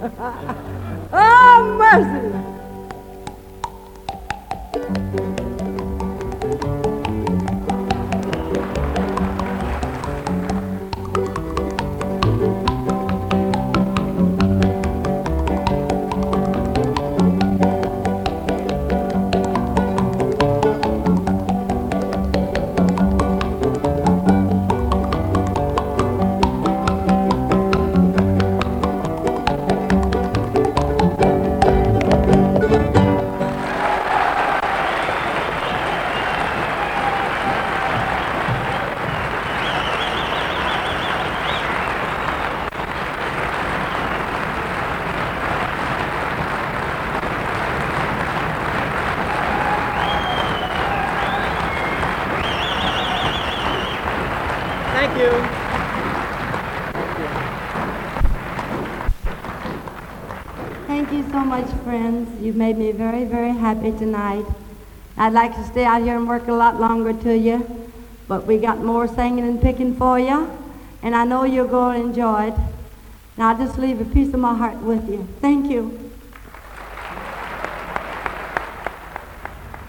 Oh, mercy. Thank you. Thank you so much, friends. You've made me very, very happy tonight. I'd like to stay out here and work a lot longer to you, but we got more singing and picking for you, and I know you're going to enjoy it. Now I'll just leave a piece of my heart with you. Thank you.